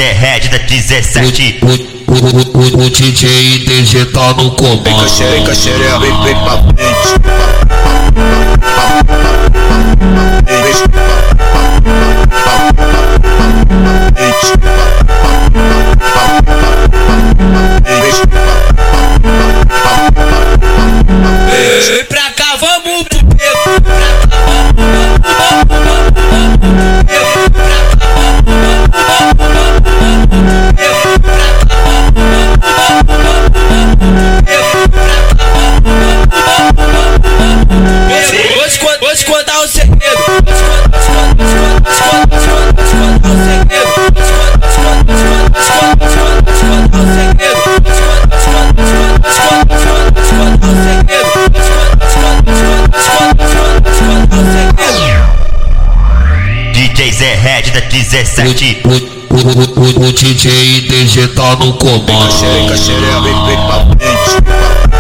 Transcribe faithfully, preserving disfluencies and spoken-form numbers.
Zé Red da dezessete. O, o, o, o, o D J D G tá no comando. Vem xereca, xereca, vem, vem pra frente. Vem pra cá, vamos pro beco. Pra cá, vamos, vamos, vamos, vamos pro beco. Vou te contar um segredo. Vou te contar um segredo. D J Zé Red da dezessete. O, o, o, o, o D J D G tá no comando. Vem xereca, xereca, vem, vem pra frente.